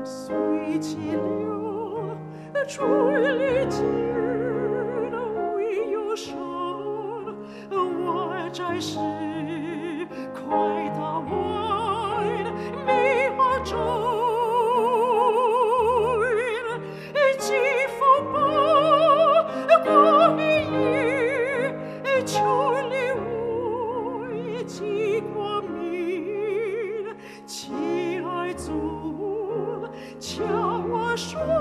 随其流，吹里间唯有神，我在世快打完美好中，几幅把光阴求里为几光明，亲爱主，叫我说。